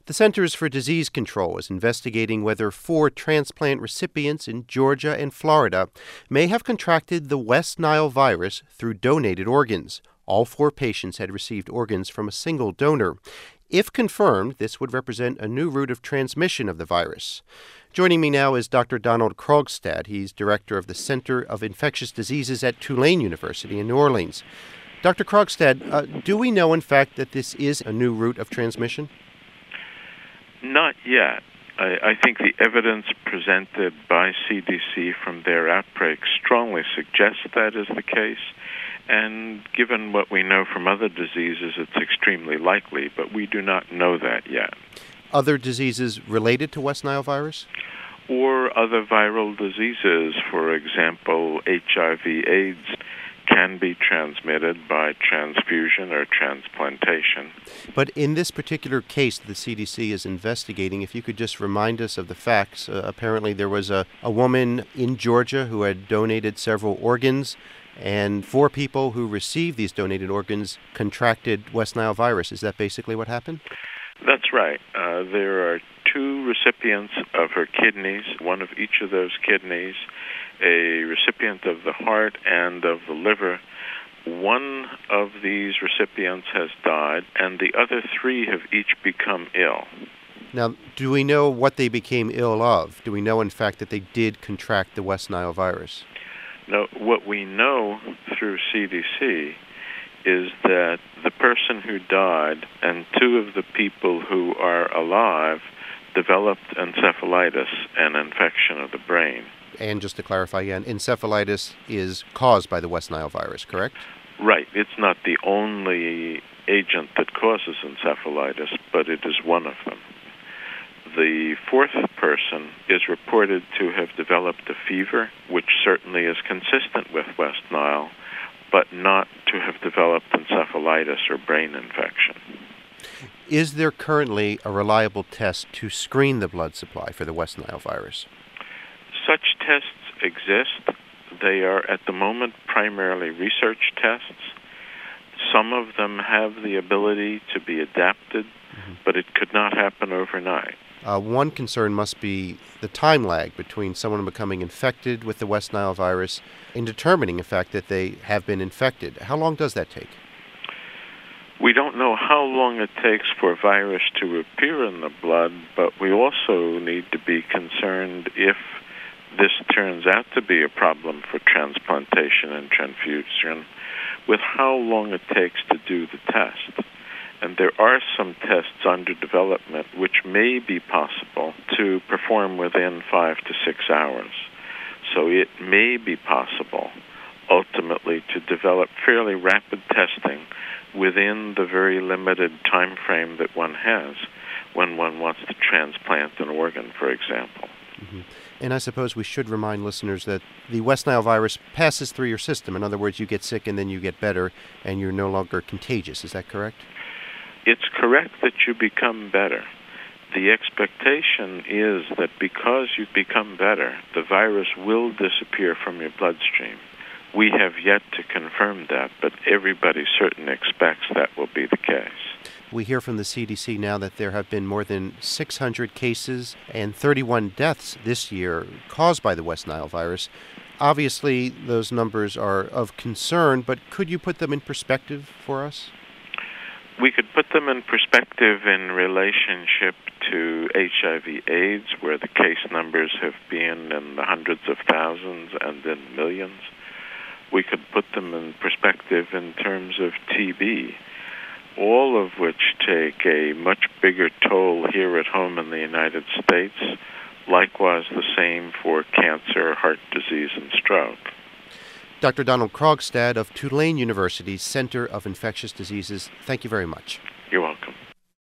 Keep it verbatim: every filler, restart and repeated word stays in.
The Centers for Disease Control is investigating whether four transplant recipients in Georgia and Florida may have contracted the West Nile virus through donated organs. All four patients had received organs from a single donor. If confirmed, this would represent a new route of transmission of the virus. Joining me now is Doctor Donald Krogstad. He's director of the Center of Infectious Diseases at Tulane University in New Orleans. Doctor Krogstad, uh, do we know, in fact, that this is a new route of transmission? Not yet. I, I think the evidence presented by C D C from their outbreak strongly suggests that is the case. And given what we know from other diseases, it's extremely likely, but we do not know that yet. Other diseases related to West Nile virus? Or other viral diseases, for example, H I V AIDS can be transmitted by transfusion or transplantation. But in this particular case the C D C is investigating, if you could just remind us of the facts. Uh, apparently there was a, a woman in Georgia who had donated several organs, and four people who received these donated organs contracted West Nile virus. Is that basically what happened? That's right. Uh, there are two recipients of her kidneys, one of each of those kidneys, a recipient of the heart and of the liver. One of these recipients has died, and the other three have each become ill. Now, do we know what they became ill of? Do we know, in fact, that they did contract the West Nile virus? No, what we know through C D C is that the person who died and two of the people who are alive developed encephalitis, an infection of the brain. And just to clarify again, encephalitis is caused by the West Nile virus, correct? Right. It's not the only agent that causes encephalitis, but it is one of them. The fourth person is reported to have developed a fever, which certainly is consistent with West Nile, but not to have developed encephalitis or brain infection. Is there currently a reliable test to screen the blood supply for the West Nile virus? Such tests exist. They are, at the moment, primarily research tests. Some of them have the ability to be adapted, mm-hmm. but it could not happen overnight. Uh, one concern must be the time lag between someone becoming infected with the West Nile virus and determining, in fact, that they have been infected. How long does that take? We don't know how long it takes for a virus to appear in the blood, but we also need to be concerned if this turns out to be a problem for transplantation and transfusion, with how long it takes to do the test. And there are some tests under development which may be possible to perform within five to six hours. So it may be possible, ultimately, to develop fairly rapid testing within the very limited time frame that one has when one wants to transplant an organ, for example. Mm-hmm. And I suppose we should remind listeners that the West Nile virus passes through your system. In other words, you get sick and then you get better and you're no longer contagious. Is that correct? It's correct that you become better. The expectation is that because you become better, the virus will disappear from your bloodstream. We have yet to confirm that, but everybody certainly expects that will be the case. We hear from the C D C now that there have been more than six hundred cases and thirty-one deaths this year caused by the West Nile virus. Obviously, those numbers are of concern, but could you put them in perspective for us? We could put them in perspective in relationship to H I V AIDS, where the case numbers have been in the hundreds of thousands and in millions. We could put them in perspective in terms of T B, all of which take a much bigger toll here at home in the United States. Likewise, the same for cancer, heart disease, and stroke. Doctor Donald Krogstad of Tulane University's Center of Infectious Diseases, thank you very much.